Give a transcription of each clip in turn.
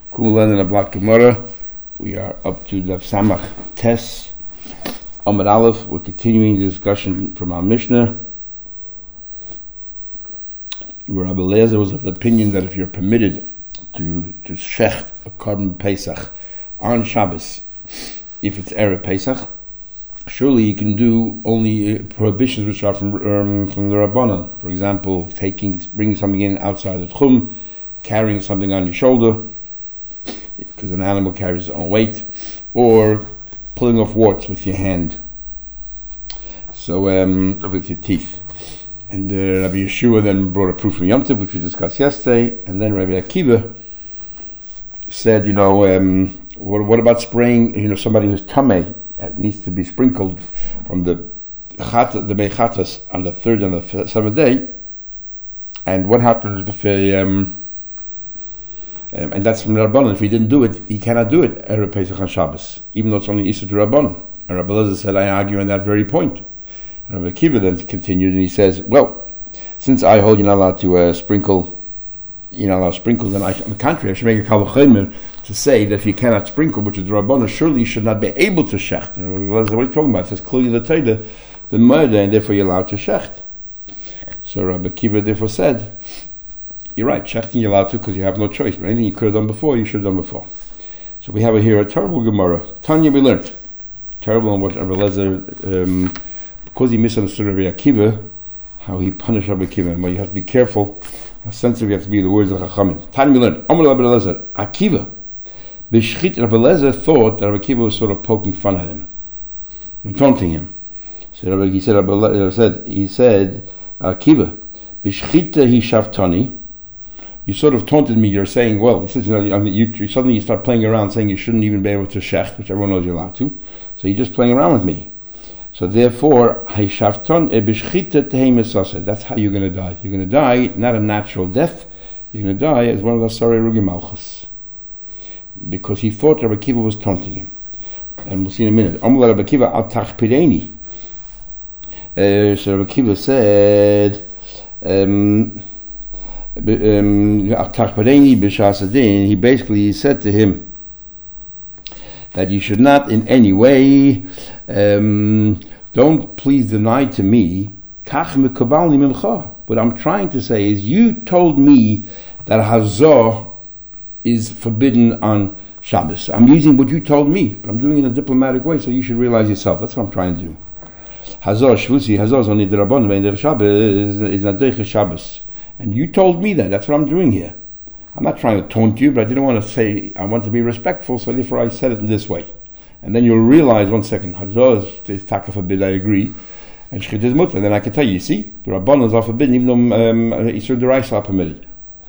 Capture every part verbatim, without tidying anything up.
Kulan in a Black Gemara. We are up to the Samach Tes Amud Aleph. We're continuing the discussion from our Mishnah. Rabbi Eliezer was of the opinion that if you're permitted to to shecht a korban Pesach on Shabbos, if it's Erev Pesach, surely you can do only prohibitions which are from um, from the Rabbanan. For example, taking bringing something in outside the Tchum, carrying something on your shoulder, because an animal carries its own weight, or pulling off warts with your hand, so um, with your teeth. And uh, Rabbi Yeshua then brought a proof from Yom Tov, which we discussed yesterday, and then Rabbi Akiva said, you know, um, what, what about spraying, you know, somebody who's tamei, needs to be sprinkled from the chat, the mechatas on the third and the seventh day, and what happens if a, um, Um, and that's from the Rabbanan. If he didn't do it, he cannot do it Erev Pesach on Shabbos, even though it's only Issa to Rabbanan. And Rabbi Eliezer said, I argue on that very point. And Rabbi Akiva then continued, and he says, well, since I hold you're not allowed to uh, sprinkle, you're not allowed to sprinkle, then I, on the contrary, I should make a kal v'chomer to say that if you cannot sprinkle, which is the Rabbanan, surely you should not be able to shecht. And Rabbi Eliezer, what are you talking about? It says clearly the Torah, the murder, and therefore you're allowed to shecht. So Rabbi Akiva therefore said, you're right, shechting you're allowed to because you have no choice. But anything you could have done before, you should have done before. So we have here a terrible Gemara. Tanya we learned. Terrible on what Rabbi Eliezer, um, because he misunderstood Rabbi Akiva, how he punished Rabbi Akiva. Well, you have to be careful how sensitive you have to be to the words of Chachamim. Tanya we learned. Amar Rabbi Eliezer, Akiva. B'shchit Rabbi Eliezer thought that Rabbi Akiva was sort of poking fun at him, and taunting him. So Rabbi, he said, Rabbi Eliezer said, he said, Akiva, B'shchita hi shaftani. You sort of taunted me. You're saying, well, he says, you know, you, you, suddenly you start playing around, saying you shouldn't even be able to shecht, which everyone knows you're allowed to. So you're just playing around with me. So therefore, that's how you're going to die. You're going to die not a natural death. You're going to die as one of the Asarei Rugi Malchus, because he thought Rabbi Akiva was taunting him. And we'll see in a minute. Amar Rabbi Akiva al tachpireni. So Rabbi Akiva said, um, Um, he basically said to him that you should not in any way, um, don't please deny to me. What I'm trying to say is, you told me that Hazor is forbidden on Shabbos. I'm using what you told me, but I'm doing it in a diplomatic way, so you should realize yourself. That's what I'm trying to do. Hazor, Shvusi, Hazor is only the Rabban, the Shabbos is not the Shabbos. And you told me that. That's what I'm doing here. I'm not trying to taunt you, but I didn't want to say, I want to be respectful, so therefore I said it in this way. And then you'll realize, one second, Hazor is taka forbid, I agree. And Shchit is mutter. And then I can tell you, you see, the Rabbanan are forbidden, even though um, Isur D'Oraisa are permitted.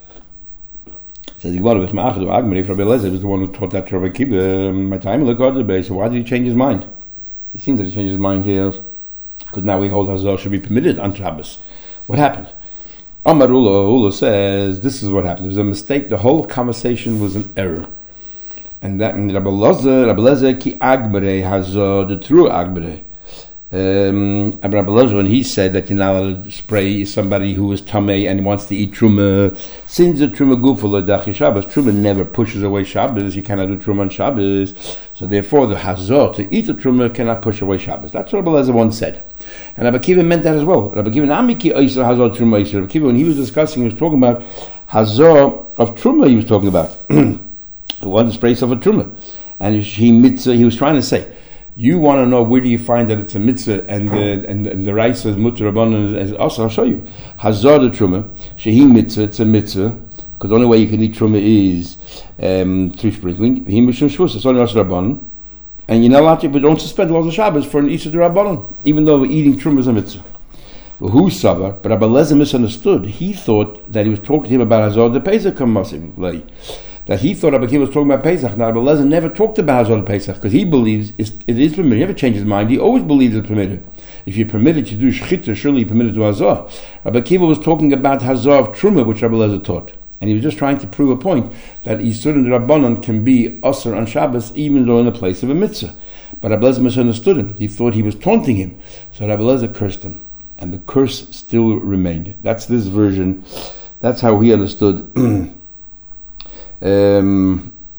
Says if Rabbi Eliezer was the one who taught that to Rabbi Akiva, my time will go to the so why did he change his mind? He seems that he changed his mind here, because now we hold Hazor should be permitted on Shabbos. What happened? Amar Ula, Ula says, this is what happened. There was a mistake. The whole conversation was an error. And that in Rabbi Eliezer, Rabbi Eliezer ki agbere has uh, the true agbere. Um, Rabbi Eliezer, when he said that you're not allowed to spray somebody who is tamei and wants to eat truma, since the truma guful dachi Shabbos, truma never pushes away Shabbos. You cannot do truma on Shabbos. So therefore, the hazor to eat the truma cannot push away Shabbos. That's what Rabbi Eliezer once said. And Rabbi Akiva meant that as well. Rabbi Akiva, Amiki Oisar Hazor Truma Oisar. Rabbi Akiva, when he was discussing, he was talking about Hazor of Truma. He was talking about who wanted to spray himself a Truma, and he mitzvah. He was trying to say, you want to know where do you find that it's a mitzvah and the and, and the rice is mutter rabbanon as also. I'll show you Hazor the Truma. Shehi mitzvah. It's a mitzvah because the only way you can eat Truma is um, through sprinkling. He mishum shvus. It's only also rabbanon. And you're not allowed to, but don't suspend the laws of Shabbos for an Isur D'Rabbanan, even though eating Truma is a mitzvah. Well, who saw? But Rabbi Eliezer misunderstood. He thought that he was talking to him about Hazor the Pesach, that he thought Rabbi Akiva was talking about Pesach. Now Rabbi Eliezer never talked about Hazor the Pesach because he believes it is permitted. He never changed his mind. He always believes it's permitted. If you're permitted to do Shchita, surely you're permitted to Hazor. Rabbi Akiva was talking about Hazor of Truma, which Rabbi Eliezer taught. And he was just trying to prove a point that Isur D'Rabbanan can be Asr on Shabbos even though in the place of a mitzvah. But Rabbi Eliezer misunderstood him. He thought he was taunting him. So Rabbi Eliezer cursed him. And the curse still remained. That's this version. That's how he understood um,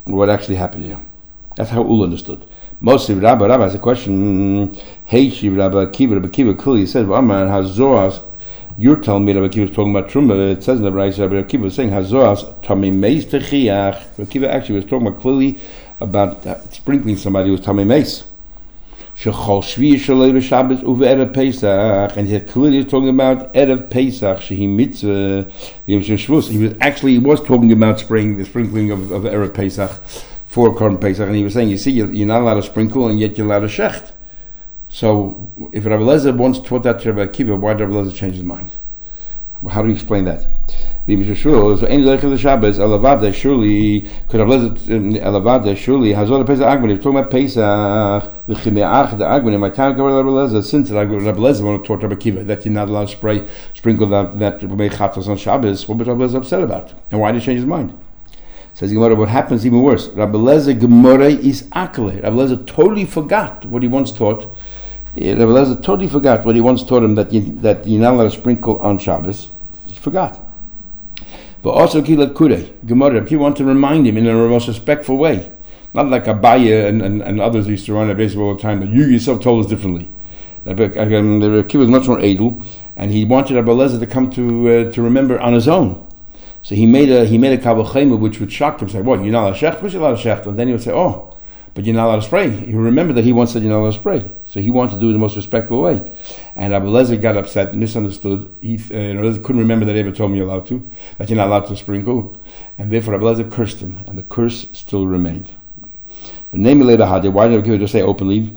what actually happened here. That's how Ula understood. Mostly Rabbi, Rabbi has a question. Hey, Shiv Rabbi Akiva, Rabbi Akiva clearly said, Amar Hazoas, you're telling me Rabbi Akiva was talking about Truma. It says in the Rabbi Akiva was saying Hazoas, Tamei Meis Techiach. Rabbi Akiva actually was talking about clearly about uh, sprinkling somebody who was Tamei Meis. Shechol Shvi Shalei Shabbos Uve Erev Pesach, and he had clearly talking about Erev Pesach Shehi Mitzvah Yom Shvuos. He was actually he was talking about spring the sprinkling of, of Erev Pesach for Korban Pesach, and he was saying, you see, you're, you're not allowed to sprinkle, and yet you're allowed to shecht. So, if Rabbi Lezer once taught that to Rabbi Akiva, why did Rabbi Lezer change his mind? How do you explain that? So, any like the Shabbos, Alavada, surely, could Rabbi Lezer, Alavada, surely, Hazor Pesach Agman, he was talking about Pesach, the Chimeach, the Agman, in my time, Rabbi Lezer, since Rabbi Lezer wanted to taught Rabbi Akiva that you're not allowed to spray, sprinkle that, that make chatos on Shabbos, what was Rabbi Lezer upset about? And why did he change his mind? Says the Gemara, what happens even worse? Rabbi Lezer Gemara is akale. Rabbi Lezer totally forgot what he once taught. Rabbi Lezer totally forgot what he once taught him that you, that you're not allowed to sprinkle on Shabbos. He forgot. But also Kilat Kure, Gemara, Rabbi Akiva wanted to remind him in a most respectful way. Not like Abaye and, and, and others used to run a baseball all the time, that you yourself told us differently. Rabbi Akiva was much more edel, and he wanted Rabbi Lezer to come to uh, to remember on his own. So he made a he made a kavachema which would shock him. Say, what, you're not allowed to shecht? What's you're allowed to shecht? And then he would say, oh, but you're not allowed to spray. He remembered that he once said you're not allowed to spray. So he wanted to do it in the most respectful way. And Rabbi Lezer got upset, misunderstood. He uh, couldn't remember that he ever told me you're allowed to, that you're not allowed to sprinkle. And therefore Rabbi Lezer cursed him, and the curse still remained. But namely, why did Rabbi Akiva just say openly?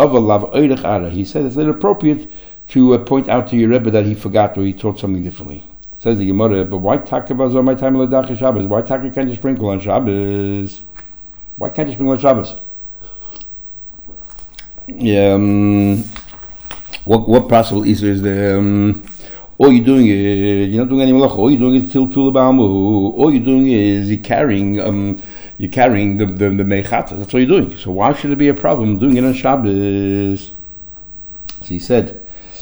He said it's inappropriate to uh, point out to your Rebbe that he forgot or he taught something differently. Says the Gemara, but why talk about on my time Ladach Shabbos? Why talk can't you sprinkle on Shabbos? Why can't you sprinkle on Shabbos? Yeah, um, what what possible is is the um, all you're doing is you're not doing any malach. All you're doing is till tulabamu. All you're doing is you're carrying um you're carrying the the, the meichata. That's what you're doing. So why should it be a problem doing it on Shabbos? So he said.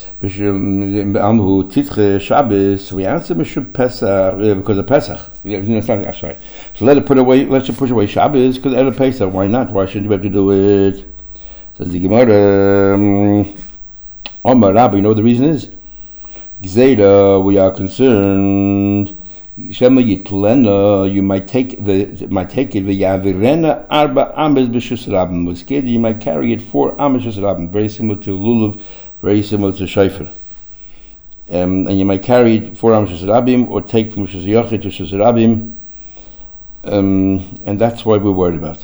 Shabbos, we answer Pesach because of Pesach. Sorry. So let it put away. Let's just push away Shabbos because of Pesach. Why not? Why shouldn't you have to do it? Says the Gemara. Omar Rabbi, you know what the reason is? Gzeira, we are concerned. Shema Yitlena, you might take the might take it. V'yavirena arba ames b'shus rabim. We're scared that you might carry it four ames b'shus rabim, very similar to lulav. Very similar to Shofar. Um, and you might carry it four Amos Rabim or take from Shus Yochid to Shus Rabim. Um, and that's what we're worried about.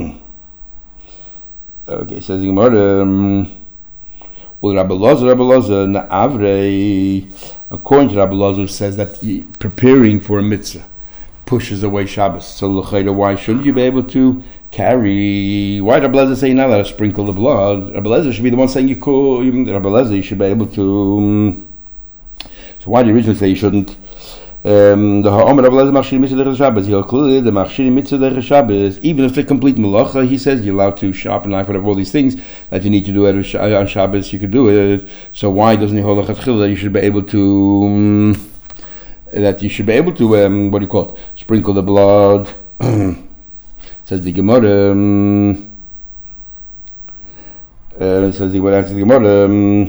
Okay, says the Gemara, um, well, Rabbi Lozer, Rabbi Lozer, Na'avrei, according to Rabbi Lozer, says that he, preparing for a mitzvah pushes away Shabbos. So, l'chayda, why shouldn't you be able to carry? Why did Rabbi Lezer say you're not allowed to sprinkle the blood? Rabbi Lezer should be the one saying you could. Rabbi Lezer, you should be able to. Um, so why did you originally say you shouldn't? Um, the Ha'omer Rabbi Lezer machshiri mitzvah derech Shabbos. He'll clearly the machshiri mitzvah derech Shabbos. Even if they complete malacha, he says you're allowed to sharpen knife, whatever, all these things that you need to do on Shabbos, you could do it. So why doesn't he hold a chatchil that you should be able to? Um, that you should be able to, um, what do you call it? Sprinkle the blood. Says the Gemara. Um, uh, says the Gemara. The Gemara.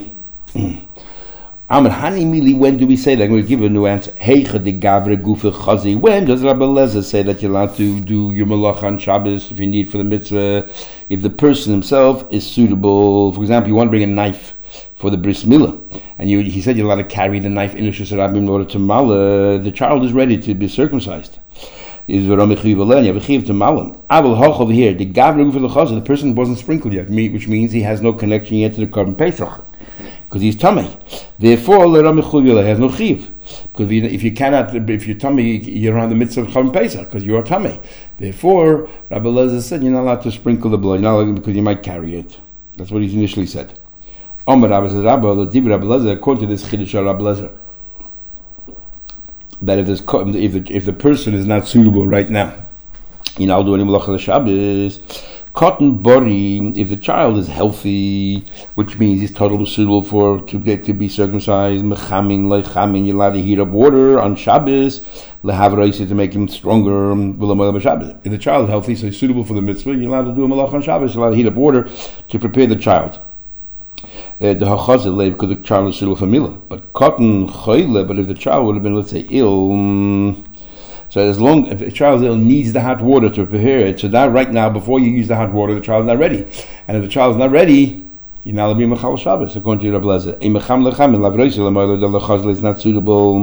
Um, when do we say that? I'm going to give a new answer. When does Rabbi Lezer say that you're allowed to do your malach on Shabbos if you need for the mitzvah? If the person himself is suitable. For example, you want to bring a knife for the bris milah, and you, he said you're allowed to carry the knife in Shus Rabim in order to mala. The child is ready to be circumcised. Is v'romechiv to malam. I will hoch over here. The gavre for the chazan. The person wasn't sprinkled yet, which means he has no connection yet to the Korban Pesach because he's tummy. Therefore, le has no chiv. Because if you cannot, if you're tummy, you're on the mitzvah of Korban Pesach because you are tummy. Therefore, Rabbi Lezer said you're not allowed to sprinkle the blood. You're not allowed because you might carry it. That's what he initially said. Omer Rabbi says, Rabbi, the Div Rabbi Lezer, according to this Chiddush of Rabbi Lezer, that if, if, the, if the person is not suitable right now, you know, I'll do any malach on the Shabbos, Cotton body, if the child is healthy, which means he's totally suitable for to get to be circumcised, mechamin lechamin, you're allowed to heat up water on Shabbos, lehavraisa to make him stronger. If the child is healthy, so he's suitable for the mitzvah, you're allowed to do a malach on Shabbos. You're allowed to heat up water to prepare the child. Uh, the hachazah because the child is suitable for milah. But cotton choyle, but if the child would have been, let's say, ill. Um, So as long if a child ill needs the hot water to prepare it, so that right now before you use the hot water, the child is not ready. And if the child is not ready, you're not allowed to be mechal Shabbos according to Rabbi Lezer. A mecham lechem and lavreisel amaylo the lechazle is not suitable.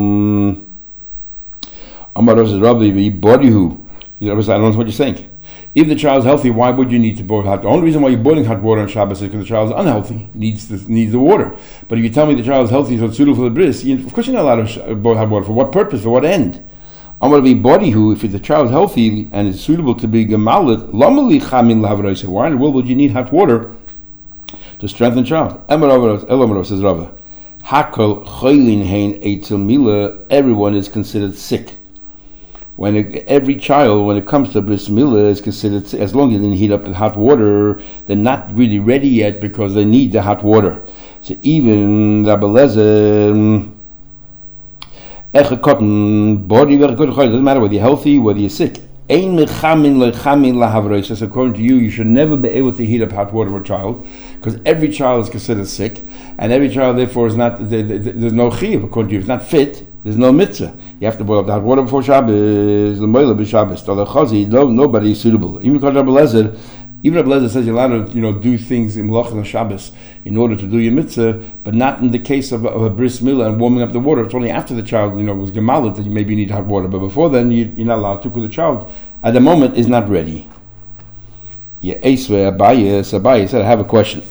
Amar says Rabbi bodihu. You know, I don't know what you're saying. If the child is healthy, why would you need to boil hot? The only reason why you're boiling hot water on Shabbos is because the child is unhealthy, needs the, needs the water. But if you tell me the child is healthy, so it's suitable for the bris, you, of course you're not allowed to boil hot water. For what purpose? For what end? I'm going to be body who, if the child is healthy and is suitable to be gemalit, lamali chamin lahavraisa. Why in the world would you need hot water to strengthen the child? Elamarav says Rava, hakol choylin hein eitzel mila. Everyone is considered sick. When it, every child, when it comes to bris milah, is considered sick. As long as they heat up the hot water, they're not really ready yet because they need the hot water. So even Rabbi Lezer. Echa cotton body very good. It doesn't matter whether you're healthy, whether you're sick. Ein mechamin lechamin lahavreisas. According to you, you should never be able to heat up hot water for a child, because every child is considered sick, and every child therefore is not. There, there, there's no chiyuv according to you. It's not fit. There's no mitzvah. You have to boil up the hot water before Shabbos. The moila b'Shabbos. No, nobody is suitable. Even because Rabbi Lezer. Even Rabbi Lezer says you're allowed to, you know, do things in Melach and Shabbos in order to do your mitzvah, but not in the case of, of a bris milah and warming up the water. It's only after the child, you know, was gemalit that you maybe need hot water, but before then you, you're not allowed to, because the child at the moment is not ready. Yeah, Esve Abaye, Abaye said, I have a question.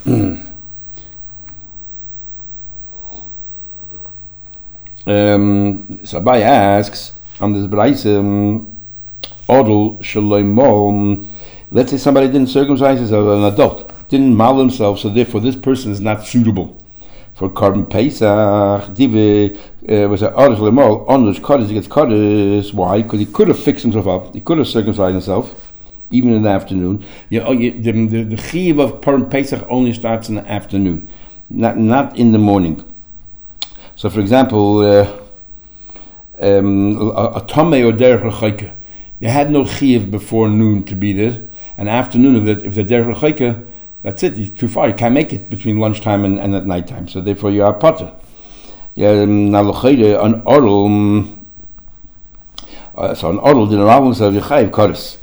um, so Abaye asks on this Braise, Odel Shalom. Let's say somebody didn't circumcise himself, an adult, didn't mal himself, so therefore this person is not suitable for Korban Pesach. Dive was an article lemal on the Kaddish. He gets Kaddish. Why? Because he could have fixed himself up. He could have circumcised himself, even in the afternoon. You know, you, the the, the chiyuv of Korban Pesach only starts in the afternoon, not not in the morning. So, for example, uh, um, a, a tamei or derech l'chayka, they had no chiyuv before noon to be there. And afternoon, if the if the derech l'chayka, that's it. It's too far. You can't make it between lunchtime and, and at nighttime. So therefore, you are potter. Yeah, now l'chayre an oral. Uh, so an oral didn't allow himself yechayiv kares.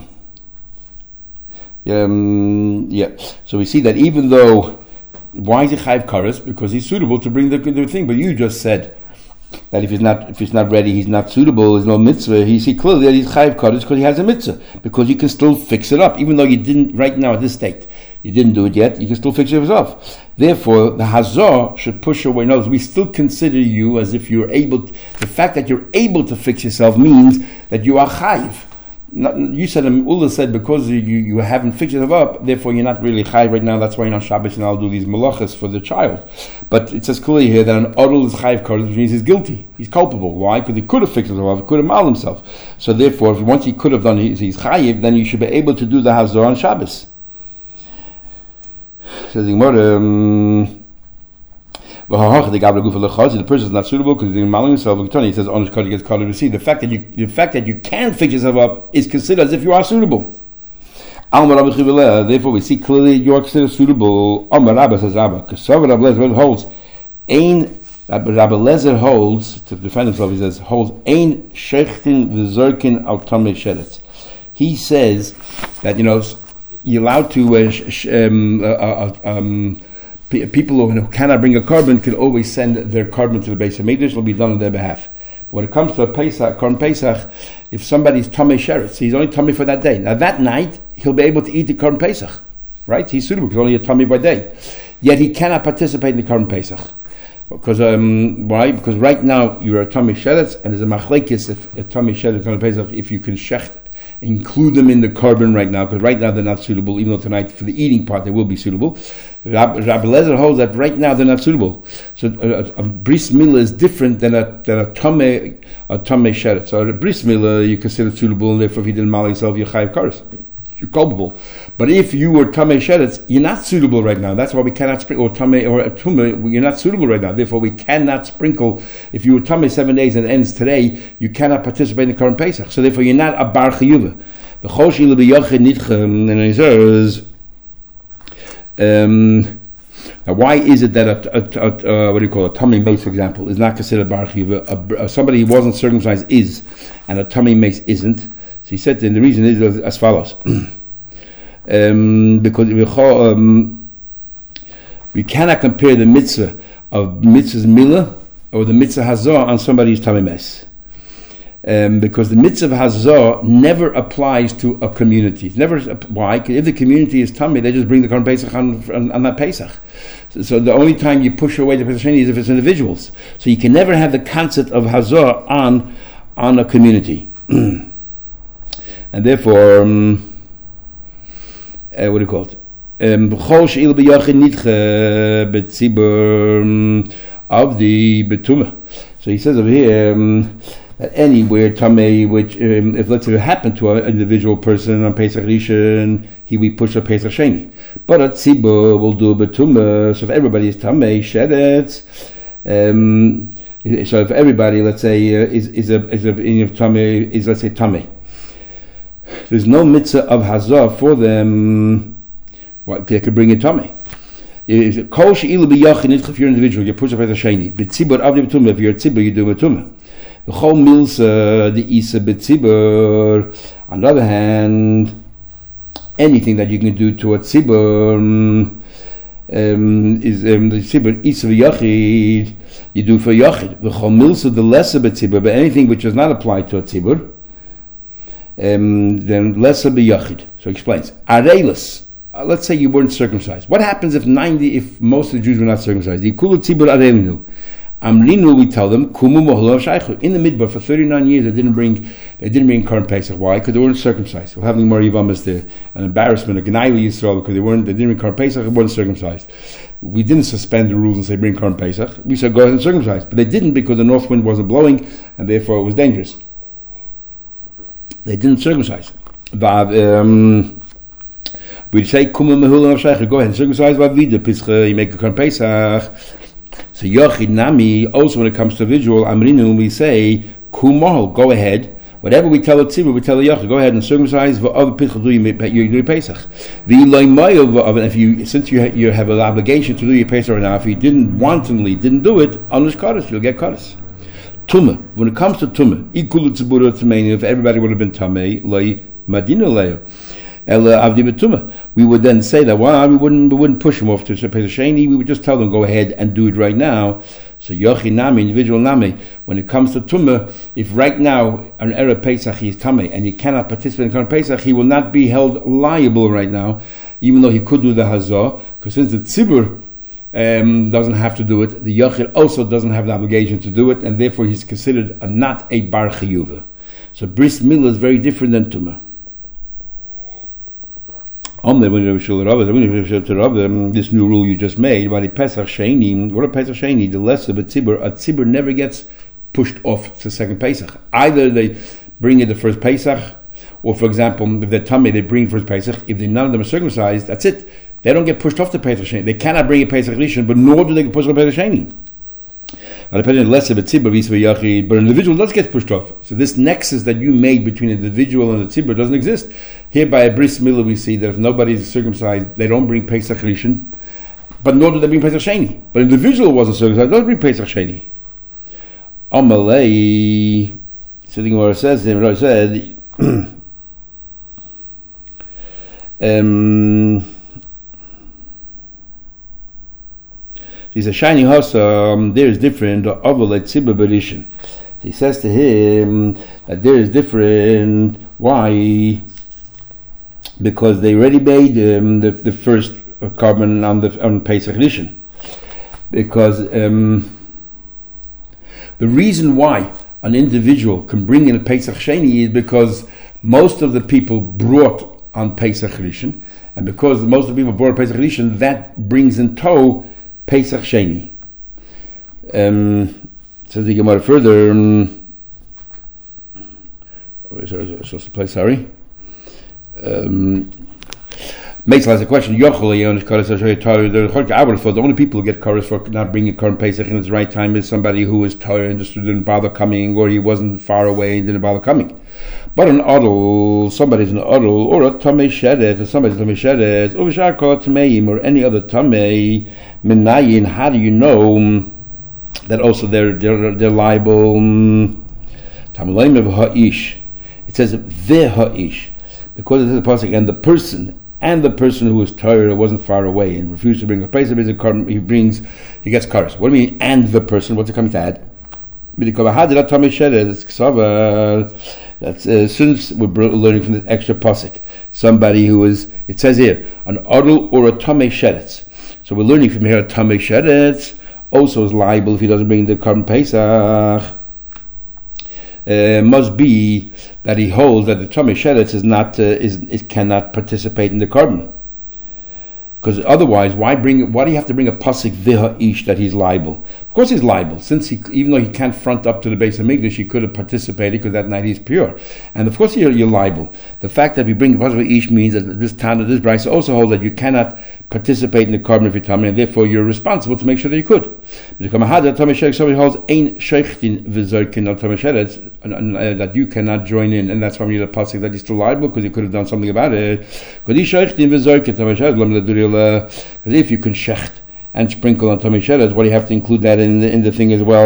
Um, yeah. So we see that even though, why is he chayiv kares? Because he's suitable to bring the, the thing. But you just said that if he's not if he's not ready, he's not suitable. There's no mitzvah. He see clearly that he's chayiv kares because he has a mitzvah. Because you can still fix it up, even though you didn't right now at this state. You didn't do it yet. You can still fix it yourself. Therefore, the hazah should push away. Notice, we still consider you as if you're able. To, the fact that you're able to fix yourself means that you are chayiv. Not, you said, Ullah said, because you, you haven't fixed yourself up, therefore you're not really chayiv right now. That's why you're on Shabbos and I'll do these malachas for the child. But it says clearly here that an odol is chayiv kares, which means he's guilty. He's culpable. Why? Because he could have fixed himself up. He could have mal himself. So therefore, if once he could have done, he's, he's chayiv, then you should be able to do the hazah on Shabbos. Says the Gemara, um, the person is not suitable because he's maling himself. He says, "On his gets caught to see." The fact that you, the fact that you can fix yourself up is considered as if you are suitable. Therefore, we see clearly you are considered suitable. Amar Rabba says Rabba, because Rabbi Lezer holds, "Ein." Rabbi Lezer holds to defend himself. He says, "Holds ein shechtin v'zorkin al tamei sheretz." He says that you know you're allowed to. Uh, sh- um, uh, uh, um, People who cannot bring a carbon can always send their carbon to the base of Mikdash. It will be done on their behalf. But when it comes to a Pesach, Korban Pesach, if somebody's Tamei Sheretz, he's only Tamei for that day. Now that night, he'll be able to eat the Korban Pesach. Right? He's suitable because only a Tamei by day. Yet he cannot participate in the Korban Pesach. Because, um, why? Because right now, you're a Tamei Sheretz, and there's a machlekes if a Tamei Sheretz, Korban Pesach, if you can shecht, include them in the carbon right now, because right now they're not suitable, even though tonight for the eating part they will be suitable. Rabbi Lezer holds that right now they're not suitable. So a, a, a bris milah is different than a than a tamei a tamei sheretz. So a bris milah you consider suitable, and therefore if you didn't mal yourself, you're chayiv kares. you're culpable. But if you were Tamei Sheretz, you're not suitable right now. That's why we cannot sprinkle, or Tamei, or Tumah, you're not suitable right now. Therefore, we cannot sprinkle. If you were Tamei seven days and it ends today, you cannot participate in the current Pesach. So therefore, you're not a Bar Chiyuva. The Choshi L'Bi Yochid Nidchem, and he says, um, now why is it that a, a, a, a what do you call it, a Tamei Meis, for example, is not considered Bar Chiyuva? A, a, somebody who wasn't circumcised is, and a Tamei Meis isn't. So he said, and the reason is as follows. Um, because we, um, we cannot compare the mitzvah of mitzvah's milah or the mitzvah hazah on somebody's tamei mes, um, because the mitzvah hazah never applies to a community. It's never why? If the community is tamei, they just bring the Korban Pesach on, on, on that Pesach. So, so the only time you push away the Pesach Sheni is if it's individuals. So you can never have the concept of hazah on on a community, and therefore. Um, Uh, what do you call it? B'chol she'il b'yachid nidche b'tzibur of the betumah. So he says over here um, that anywhere tamei, which um, if let's say it happened to an individual person on Pesach Rishon, he will push a Pesach Sheni. But a tzibur will do betumah. So if everybody is tamei sheretz, um, so if everybody, let's say, uh, is is a is a in tamei is let's say tamei. There's no mitzvah of hazah for them. What they could bring in tamei. Kol she'ilu b'yachin, if you're an individual, you push up as a sheni. B'tzibur avdi b'tumah. If you're a tzibur, you do betumah. The whole milsa, the isa b'tzibur. On the other hand, anything that you can do to a tzibur um, is um, the tzibur isa v'yachid. You do for yachid. The whole milsa, the lesser b'tzibur, but anything which does not apply to a tzibur. Um, then lesser b'yachid. So he explains. Areilus. Uh, let's say you weren't circumcised. What happens if ninety, if most of the Jews were not circumcised? The kulu tzibur areilinu. Amrinu, we tell them kumu mohlo shaychu. In the midbar for thirty-nine years, they didn't bring, they didn't bring Korban Pesach. Why? Because they weren't circumcised. We're having more yivamas there, an embarrassment, a gnai Yisrael, because they weren't, they didn't bring Korban Pesach, they weren't circumcised. We didn't suspend the rules and say bring Korban Pesach. We said go ahead and circumcise, but they didn't because the north wind wasn't blowing, and therefore it was dangerous. They didn't circumcise. Um, we'd say, go ahead and circumcise, you make a Korban Pesach. So Yochid Nami, also when it comes to visual, Amrinu, we say, Kumahol, go ahead. Whatever we tell a tzibur, we tell a Yochid, go ahead and circumcise, you do Pesach. If you, since you, you have an obligation to do your Pesach right now, if you didn't wantonly, didn't do it, Anush Kodesh, you'll get Kodesh. Tumah. When it comes to Tumah, ikulu tzibura tzimeni, if everybody would have been Tamei, lay madina leyo, ela avdi betumah. We would then say that, well, we wouldn't, we wouldn't push them off to Pesach Sheni. We would just tell them, go ahead and do it right now. So yochi nami, individual nami. When it comes to Tumah, if right now on Erev Pesach he is Tamei and he cannot participate in Korban Pesach, he will not be held liable right now, even though he could do the hazah, because since the tzibur Um, doesn't have to do it. The Yachid also doesn't have the obligation to do it, and therefore he's considered a, not a Bar Chiyuva. So Bris Milah is very different than Tumah. This new rule you just made about the Pesach Sheni, what a Pesach Sheni, the lesser of a tzibur, a tzibur never gets pushed off to second Pesach. Either they bring it the first Pesach, or for example, if they're Tamei, they bring first Pesach. If they, none of them are circumcised, that's it. They don't get pushed off the Pesach Sheni. They cannot bring a Pesach Rishon, but nor do they get pushed off the Pesach Sheni. But an individual does get pushed off. So this nexus that you made between the individual and the tzibur doesn't exist. Here by a bris milah we see that if nobody is circumcised, they don't bring Pesach Rishon, but nor do they bring Pesach Sheni. But an individual wasn't circumcised, doesn't bring Pesach Sheni. Amalei, sitting where it says, it said, um, he says, shining house, um, there is different, he says to him that there is different. Why? Because they already made um, the, the first carbon on the on Pesach Rishon. Because um, the reason why an individual can bring in a Pesach Sheni is because most of the people brought on Pesach Rishon, and because most of the people brought Pesach Rishon, that brings in tow Pesach Sheni. Um, says the Gemara further. Um, so, so, so, sorry. um, makes a question. I would have thought the only people who get kares for not bringing Korban Pesach in its right time is somebody who was tired and just didn't bother coming, or he wasn't far away and didn't bother coming. But an adul, somebody's an adul, or a tamei shedet, or somebody's a tamei shedet, or v'shar kol tameim, or any other tamei menayin. How do you know that also they're they're they're liable? Tamaleim of ha'ish. It says the ha'ish because it says the pasuk and the person. And the person who was tired or wasn't far away and refused to bring a Pesach, he brings, he gets kares. What do you mean, and the person? What's it coming to add? That's uh, since we're learning from this extra pasuk. Somebody who is, it says here, an adul or a tamei sheretz. So we're learning from here a tamei sheretz also is liable if he doesn't bring the Korban Pesach. Uh, must be that he holds that the tamei sheretz is not uh, is it cannot participate in the korban, because otherwise, why bring? Why do you have to bring a pasuk v'ha ish that he's liable? Of course, he's liable since he, even though he can't front up to the base of Mikdash, he could have participated because that night he's pure, and of course you're, you're liable. The fact that we bring the pasuk v'ha ish means that this Tana, this Brisa also holds that you cannot participate in the korban of your tamei, and therefore you're responsible to make sure that you could. Somebody holds ein sheichtin v'zorkin al tamei sheretz that you cannot join in, and that's why we need a pasuk that he's still liable because he could have done something about it. Because if you can shecht and sprinkle on tamei sheretz, what do you have to include that in the, in the thing as well?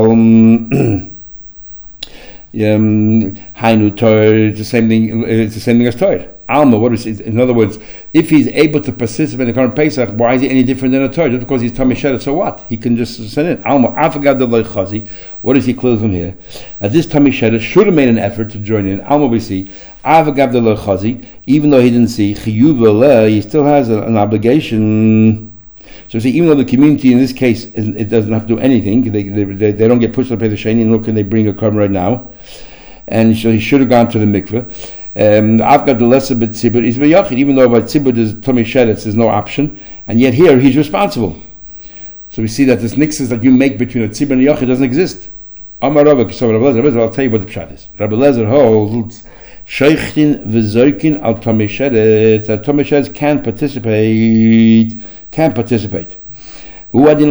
Hainu Torah, it's the same thing. It's the same thing as Torah. Alma, what is it? In other words, if he's able to participate in the Korban Pesach, why is he any different than a Torah? Just because he's tamei sheretz, so what? He can just send it. Alma, afagad deloi chazi. What does he clear from here? That this tamei sheretz should have made an effort to join in. Alma, we see afagad deloi chazi. Even though he didn't see chiyuv aleh, he still has a, an obligation. So see, even though the community in this case it doesn't have to do anything, they they, they, they don't get pushed to pay the sheni, and look, can they bring a korban right now? And so he should have gone to the mikveh. Um, Afgad the lesser bit tzibur is v'yachid, even though by tzibur there's tamei sheretz, there's no option, and yet here he's responsible. So we see that this nixus that you make between a tzibur and a yachid doesn't exist. Amar Rabbi, so Rabbi Lezer, I'll tell you what the pshat is. Rabbi Lezer holds sheichtin v'zoikin al tamei sheretz, that tamei sheretz can participate, can participate. Really, a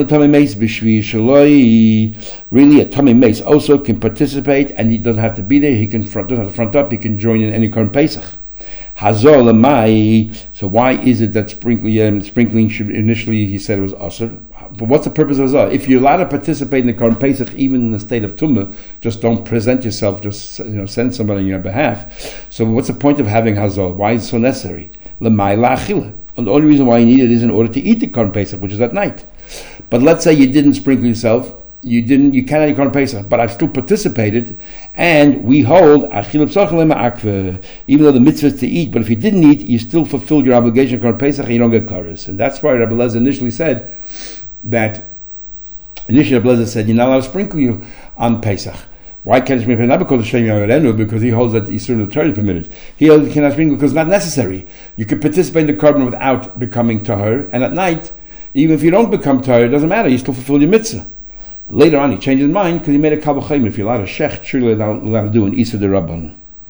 tamei meis also can participate, and he doesn't have to be there. He can front, doesn't have to front up. He can join in any Korban Pesach. Hazor lemai. So why is it that sprinkling, um, sprinkling should initially he said it was asur? But what's the purpose of hazor? If you're allowed to participate in the Korban Pesach, even in the state of tumah, just don't present yourself. Just you know, send somebody on your behalf. So what's the point of having hazor? Why is it so necessary? Lemai la'achila. And the only reason why you need it is in order to eat the Korban Pesach, which is at night. But let's say you didn't sprinkle yourself, you didn't, you cannot eat Korban Pesach, but I've still participated, and we hold even though the mitzvah is to eat, but if you didn't eat, you still fulfill your obligation of Korban Pesach, and you don't get kares. And that's why Rabbi Lezer initially said that. Initially, Rabbi Lezer said you're not allowed to sprinkle you on Pesach. Why can't you sprinkle? Not because of Shem Yamarenu, because he holds that Yisur the Torah is permitted. He holds you cannot sprinkle because it's not necessary. You can participate in the korban without becoming tahor, and at night, even if you don't become tired, it doesn't matter. You still fulfill your mitzvah. Later on, he changed his mind because he made a kal v'chomer. If you're allowed to shech, surely you're allowed to do an Isur de Rabban.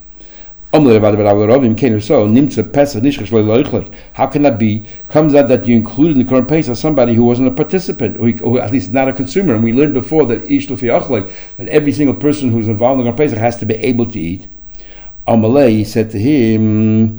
How can that be? Comes out that you included in the Korban Pesach somebody who wasn't a participant, or, or at least not a consumer. And we learned before that ish l'fi achlei, that every single person who's involved in the Korban Pesach has to be able to eat. Amalei said to him,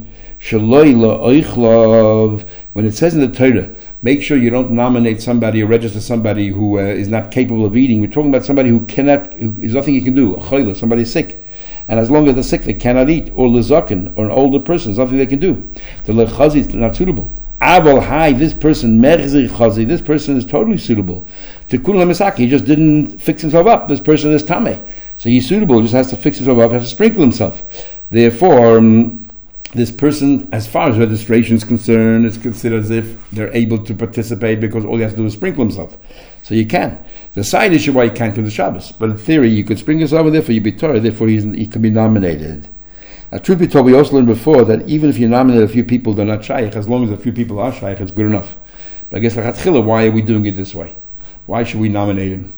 when it says in the Torah, make sure you don't nominate somebody or register somebody who uh, is not capable of eating. We're talking about somebody who cannot, who, there's nothing he can do. A chayla, somebody is sick. And as long as they're sick, they cannot eat. Or lezaken, or an older person, there's nothing they can do. The lechazi is not suitable. Aval hai, this person, merzir chazi, this person is totally suitable. Tikkun lemisaki, he just didn't fix himself up. This person is tamei. So he's suitable, just has to fix himself up, has to sprinkle himself. Therefore, um, this person, as far as registration is concerned, is considered as if they're able to participate because all he has to do is sprinkle himself. So you can. The side issue why you can't do the Shabbos. But in theory, you could sprinkle yourself, and therefore you'd be Torah, therefore he's, he can be nominated. Now, truth be told, we also learned before that even if you nominate a few people, they're not shaykh. As long as a few people are shaykh, it's good enough. But I guess, like Hatchila, why are we doing it this way? Why should we nominate him?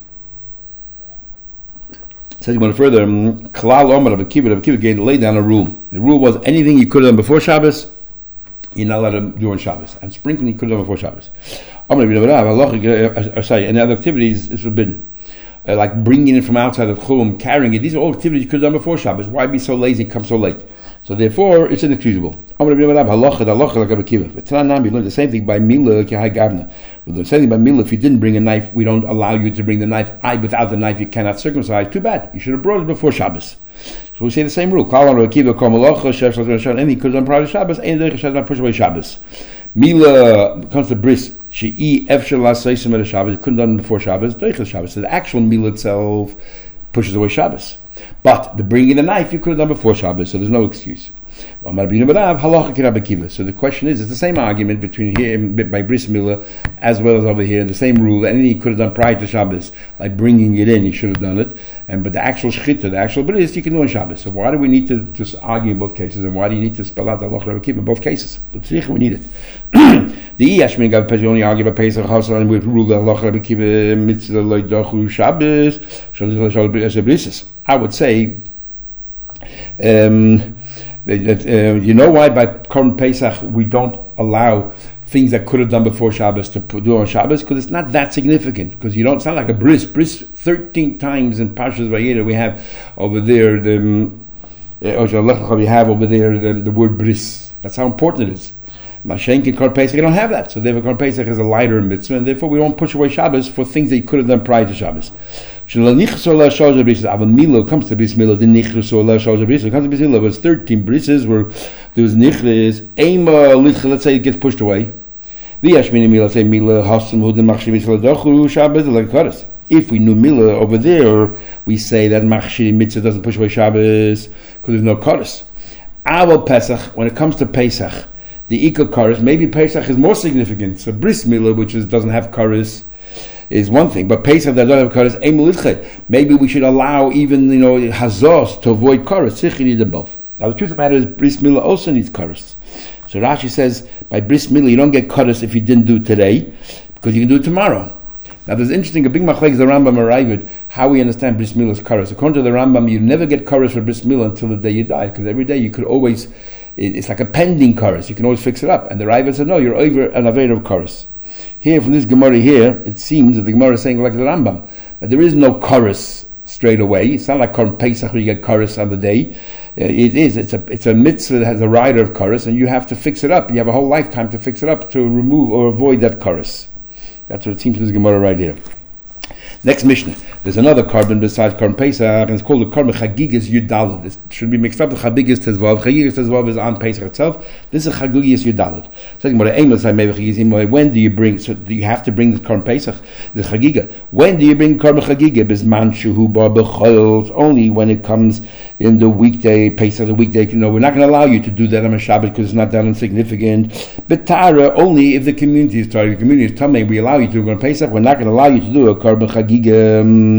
Says you want further, Kalal Omar of Akiva, of Akiva laid down a rule. The rule was anything you could have done before Shabbos, you're not allowed to do on Shabbos. And sprinkling you could have done before Shabbos. Uh, sorry, and other activities is forbidden. Uh, like bringing it from outside of Chum, carrying it. These are all activities you could have done before Shabbos. Why be so lazy and come so late? So therefore, it's inexcusable. We learn the same thing by Mila. We learn the same thing by Mila. If you didn't bring a knife, we don't allow you to bring the knife. I, without the knife, you cannot circumcise. Too bad. You should have brought it before Shabbos. So we say the same rule. Any could have done prior to Shabbos. Any push away Shabbos. Mila comes to bris. She efshel laseisim at Shabbos. Couldn't done before Shabbos. Shabbos. So the actual Mila itself pushes away Shabbos. But the bringing the knife you could have done before Shabbos, so there's no excuse. So the question is, it's the same argument between here by bris milah as well as over here. The same rule. Anything you could have done prior to Shabbos, like bringing it in, you should have done it. And but the actual shchita, the actual bris, you can do on Shabbos. So why do we need to just argue in both cases? And why do you need to spell out the halacha Rabbi Akiva in both cases? We need it. The Yashmin got only argue about Pesach Hasan and we rule the halacha Rabbi Akiva mitzvah loidachu Shabbos. I would say. Um, That, uh, you know why by Korban Pesach we don't allow things that could have done before Shabbos to do on Shabbos? Because it's not that significant. Because you don't. It's not like a bris. Bris thirteen times in Parshas Vayera we have over there the uh, we have over there the, the word bris. That's how important it is. Mashenk and Korban Pesach, you don't have that. So therefore Korban Pesach is a lighter mitzvah, and therefore we don't push away Shabbos for things that you could have done prior to Shabbos. When Milo comes to Bris Milah, the Nichros or La Shalosh Bris, comes to Bris Milah, there was thirteen brises where there was Nichros, Ema Litcha, let's say it gets pushed away. The Yashmini Milah say Milah Hasam Hudin Machshir Mitzvah Dochu Shabbos like Chodesh. If we knew Milah over there, we say that Machshir Mitzvah doesn't push away Shabbos because there's no Chodesh. Our Pesach, when it comes to Pesach, the Ika Chodesh, maybe Pesach is more significant. So Bris Milah, which is, doesn't have Chodesh, is one thing, but Pesach that doesn't have Koros, maybe we should allow even, you know, Hazos to avoid Koros. Sich, you need them both. Now the truth of the matter is, Bris Milah also needs Koros. So Rashi says, by Bris Milah, you don't get Koros if you didn't do it today, because you can do it tomorrow. Now there's interesting, a big machlek is the Rambam arrived, how we understand Bris Milah's Koros. According to the Rambam, you never get Koros for Bris Milah until the day you die, because every day you could always, it's like a pending Koros, you can always fix it up. And the Rambam said, no, you're over an Aveir of Koros. Here, from this Gemara here, it seems that the Gemara is saying like the Rambam, that there is no chorus straight away. It's not like Korban Pesach where you get chorus on the day. Uh, it is. It's a it's a mitzvah that has a rider of chorus, and you have to fix it up. You have a whole lifetime to fix it up to remove or avoid that chorus. That's what it seems in this Gemara right here. Next Mishnah. There's another carbon besides Korban Pesach, and it's called the Korban Chagigas Yudalad. It should be mixed up. The Chagigas Tezvav. Chagigas Tezvav is on Pesach itself. This is Chagigas Yudalad. So when do you bring? So do you have to bring the Korban Pesach, the Chagiga? When do you bring Korban Chagiga? Bisman Shuhu Bar B'Chol. Only when it comes in the weekday Pesach, the weekday. You know, we're not going to allow you to do that on a Shabbat because it's not that insignificant. But Tara only if the community is Tara. The community is Tamei. We allow you to do on Pesach. We're not going to allow you to do a Korban Chagiga. Um,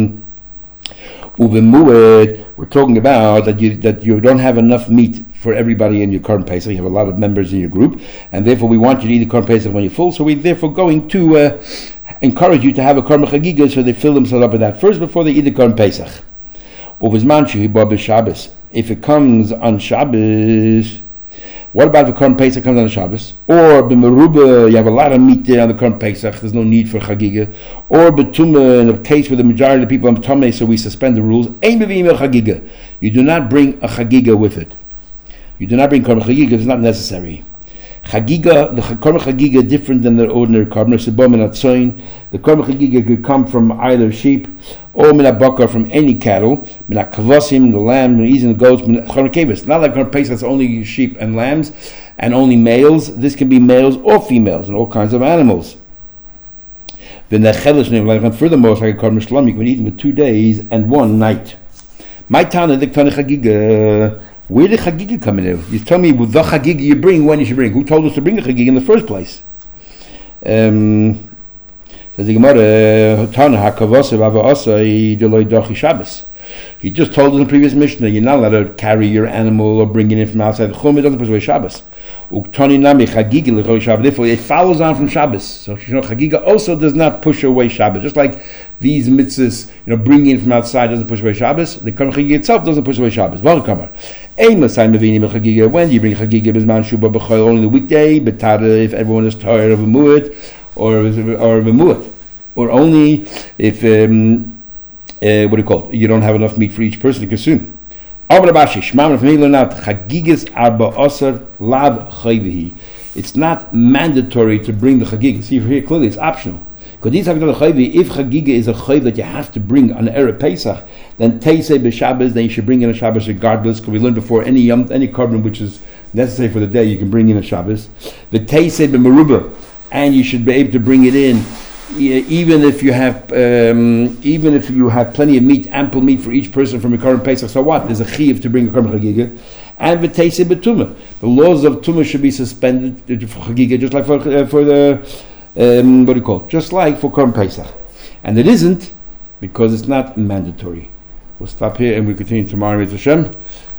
We're talking about that you that you don't have enough meat for everybody in your Korban Pesach. You have a lot of members in your group, and therefore we want you to eat the Korban Pesach when you're full. So we're therefore going to uh, encourage you to have a Korban Chagiga, so they fill themselves up with that first before they eat the Korban Pesach. If it comes on Shabbos, what about if the Korban Pesach comes on Shabbos? Or b'meruba, you have a lot of meat there on the Korban Pesach, there's no need for Chagiga. Or b'tumah, in a case where the majority of the people are Tamei, so we suspend the rules. Ein b'vim Chagiga. You do not bring a Chagiga with it. You do not bring Korban Chagiga, it's not necessary. Chagiga, the Korban Chagiga different than the ordinary Korban. The Korban Chagiga could come from either sheep or mina bakar, from any cattle, mina kavasim, the lamb, mina izin, the goats, mina chorkevis. Not like Korban Pesach, it's only sheep and lambs, and only males. This can be males or females, and all kinds of animals. Furthermore, it's like a Korban Shalom, you can eat them for two days and one night. My town, the Korban Chagiga. Where did Chagiga come in? You tell me with the Chagiga you bring, when you should bring. Who told us to bring the Chagiga in the first place? Um, says the Gemara, Tana hakavasa v'avaasa deloi dachi Shabbos. He just told in the previous Mishnah you're not allowed to carry your animal or bring it in from outside the Chum. It doesn't push away Shabbos. Therefore, it follows on from Shabbos. So you know, Chagiga also does not push away Shabbos. Just like these mitzvahs, you know, bringing in from outside doesn't push away Shabbos. The Korban Chagiga itself doesn't push away Shabbos. When do you bring Chagiga? Bisman Shuba B'chol only the weekday, but if everyone is tired of a mu'at or or of a mu'at, or only if um, uh, what do you call it? You don't have enough meat for each person to consume. It's not mandatory to bring the Chagiga. See here clearly, it's optional. Because if Chagiga is a chayv that you have to bring on Erev Pesach, then Teisei b'Shabbos, then you should bring in a Shabbos regardless. Because we learned before, any yom, any carbon which is necessary for the day, you can bring in a Shabbos. The Teisei b'Meruba, and you should be able to bring it in even if you have um, even if you have plenty of meat, ample meat for each person from a Korban Pesach. So what? There's a chiyuv to bring a Korban Chagiga, and v'teisei b'tumah. The laws of tumah should be suspended for Chagiga, just like for uh, for the um, what do you call it? Just like for Korban Pesach, and it isn't because it's not mandatory. We'll stop here and we continue tomorrow with Hashem.